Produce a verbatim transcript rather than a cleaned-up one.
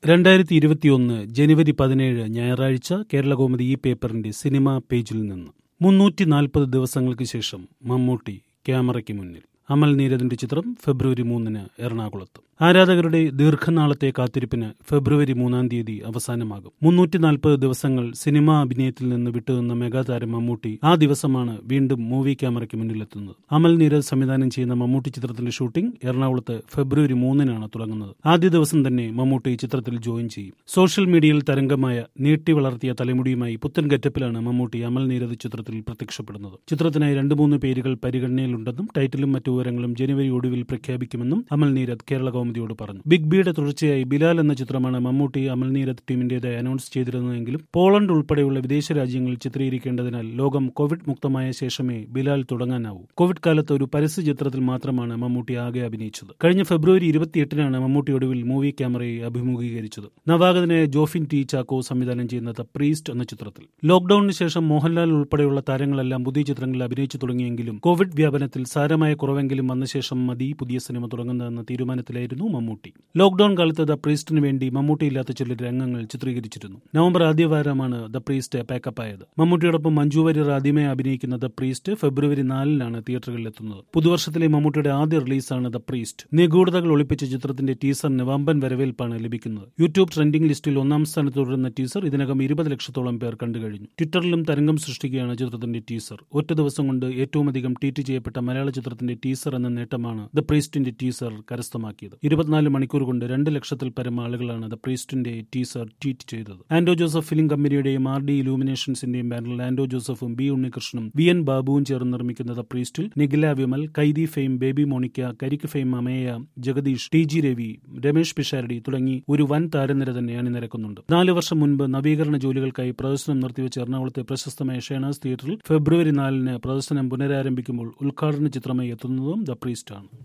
രണ്ടായിരത്തി ഇരുപത്തിയൊന്ന് ജനുവരി പതിനേഴ് ഞായറാഴ്ച കേരളകൗമുദി ഈ പേപ്പറിന്റെ സിനിമാ പേജിൽ നിന്ന് മുന്നൂറ്റി നാൽപ്പത് ദിവസങ്ങൾക്ക് ശേഷം മമ്മൂട്ടി ക്യാമറയ്ക്ക് മുന്നിൽ. അമൽ നീരദിന്റെ ചിത്രം ഫെബ്രുവരി മൂന്നിന് എറണാകുളത്ത്. ആരാധകരുടെ ദീർഘനാളത്തെ കാത്തിരിപ്പിന് ഫെബ്രുവരി മൂന്നാം തീയതി അവസാനമാകും. മുന്നൂറ്റി നാൽപ്പത് ദിവസങ്ങൾ സിനിമാ അഭിനയത്തിൽ നിന്ന് വിട്ടുനിന്ന മെഗാതാരം മമ്മൂട്ടി ആ ദിവസമാണ് വീണ്ടും മൂവി ക്യാമറയ്ക്ക് മുന്നിലെത്തുന്നത്. അമൽ നീരദ് സംവിധാനം ചെയ്യുന്ന മമ്മൂട്ടി ചിത്രത്തിന്റെ ഷൂട്ടിംഗ് എറണാകുളത്ത് ഫെബ്രുവരി മൂന്നിനാണ് തുടങ്ങുന്നത്. ആദ്യ ദിവസം തന്നെ മമ്മൂട്ടി ചിത്രത്തിൽ ജോയിൻ ചെയ്യും. സോഷ്യൽ മീഡിയയിൽ തരംഗമായ നീട്ടി വളർത്തിയ തലമുടിയുമായി പുത്തൻ ഗെറ്റപ്പിലാണ് മമ്മൂട്ടി അമൽ നീരദ് ചിത്രത്തിൽ പ്രത്യക്ഷപ്പെടുന്നത്. ചിത്രത്തിനായി രണ്ട് മൂന്ന് പേരുകൾ പരിഗണനയിലുണ്ടെന്നും ടൈറ്റിലും മറ്റു വിവരങ്ങളും ജനുവരി ഒടുവിൽ പ്രഖ്യാപിക്കുമെന്നും അമൽ നീരദ് കേരള കൗമുദിയോട് പറഞ്ഞു. ബിഗ് ബിയുടെ തുടർച്ചയായി ബിലാൽ എന്ന ചിത്രമാണ് മമ്മൂട്ടി അമൽ നീരദ് ടീമിന്റേതായി അനൗൺസ് ചെയ്തിരുന്നതെങ്കിലും പോളണ്ട് ഉൾപ്പെടെയുള്ള വിദേശ രാജ്യങ്ങളിൽ ചിത്രീകരിക്കേണ്ടതിനാൽ ലോകം കോവിഡ് മുക്തമായ ശേഷമേ ബിലാൽ തുടങ്ങാനാവൂ. കോവിഡ് കാലത്ത് ഒരു പരസ്യ ചിത്രത്തിൽ മാത്രമാണ് മമ്മൂട്ടി ആകെ അഭിനയിച്ചത്. കഴിഞ്ഞ ഫെബ്രുവരി ഇരുപത്തിയെട്ടിനാണ് മമ്മൂട്ടി ഒടുവിൽ മൂവി ക്യാമറയെ അഭിമുഖീകരിച്ചത്. നവാഗതനായ ജോഫിൻ ടി ചാക്കോ സംവിധാനം ചെയ്യുന്ന ദ പ്രീസ്റ്റ് എന്ന ചിത്രത്തിൽ. ലോക്ഡൌണിന് ശേഷം മോഹൻലാൽ ഉൾപ്പെടെയുള്ള താരങ്ങളെല്ലാം പുതിയ ചിത്രങ്ങളിൽ അഭിനയിച്ചു തുടങ്ങിയെങ്കിലും കോവിഡ് വ്യാപനത്തിൽ സാരമായ കുറവെങ്കിലും വന്ന ശേഷം മതി പുതിയ സിനിമ തുടങ്ങുന്നതെന്ന തീരുമാനത്തിലായിരുന്നു മമ്മൂട്ടി. ലോക്ഡൌൺ കാലത്ത് ദ പ്രീസ്റ്റിന് വേണ്ടി മമ്മൂട്ടിയില്ലാത്ത ചില രംഗങ്ങൾ ചിത്രീകരിച്ചിരുന്നു. നവംബർ ആദ്യവാരമാണ് ദ പ്രീസ്റ്റ് പാക്കപ്പ് ആയത്. മമ്മൂട്ടിയോടൊപ്പം മഞ്ജു വാര്യർ ആദ്യമായി അഭിനയിക്കുന്ന ദ പ്രീസ്റ്റ് ഫെബ്രുവരി നാലിനാണ് തിയേറ്ററുകളിൽ എത്തുന്നത്. പുതുവർഷത്തിലെ മമ്മൂട്ടിയുടെ ആദ്യ റിലീസാണ് ദ പ്രീസ്റ്റ്. നിഗൂഢതകൾ ഒളിപ്പിച്ച ചിത്രത്തിന്റെ ടീസറിന് വമ്പൻ വരവേൽപ്പാണ് ലഭിക്കുന്നത്. യൂട്യൂബ് ട്രെൻഡിംഗ് ലിസ്റ്റിൽ ഒന്നാം സ്ഥാനത്ത് തുടരുന്ന ടീസർ ഇതിനകം ഇരുപത് ലക്ഷത്തോളം പേർ കണ്ടുകഴിഞ്ഞു. ട്വിറ്ററിലും തരംഗം സൃഷ്ടിക്കുകയാണ് ചിത്രത്തിന്റെ ടീസർ. ഒറ്റ ദിവസം കൊണ്ട് ഏറ്റവും അധികം ട്വീറ്റ് ചെയ്യപ്പെട്ട മലയാള ചിത്രത്തിന്റെ ടീസർ എന്ന നേട്ടമാണ് ദ പ്രീസ്റ്റിന്റെ ടീസർ കരസ്ഥമാക്കിയത്. ഇരുപത്തിനാല് മണിക്കൂർ കൊണ്ട് രണ്ട് ലക്ഷത്തിൽ പരം ആളുകളാണ് ദ പ്രീസ്റ്റിന്റെ ടീസർ ട്വീറ്റ് ചെയ്തത്. ആൻഡോ ജോസഫ് ഫിലിം കമ്പനിയുടെയും ആർ ഡി ഇലൂമിനേഷൻസിന്റെയും ബാനറിൽ ആൻഡോ ജോസഫും ബി ഉണ്ണികൃഷ്ണനും വി എൻ ബാബുവും ചേർന്ന് നിർമ്മിക്കുന്ന ദ പ്രീസ്റ്റിൽ Nikhila Vimal, Kaithi fame baby Monica, Karikku fame Ameya, Jagadish, T G Ravi, Ramesh Pisharody തുടങ്ങി ഒരു വൻ താരനിര തന്നെ അണിനിരക്കുന്നുണ്ട്. നാല് വർഷം മുൻപ് നവീകരണ ജോലികൾക്കായി പ്രദർശനം നിർത്തിവെച്ച എറണാകുളത്തെ പ്രശസ്തമായ ഷേണാസ് തിയേറ്ററിൽ ഫെബ്രുവരി നാലിന് പ്രദർശനം പുനരാരംഭിക്കുമ്പോൾ ഉദ്ഘാടന ചിത്രമായി എത്തുന്നതും ദ പ്രീസ്റ്റ് ആണ്.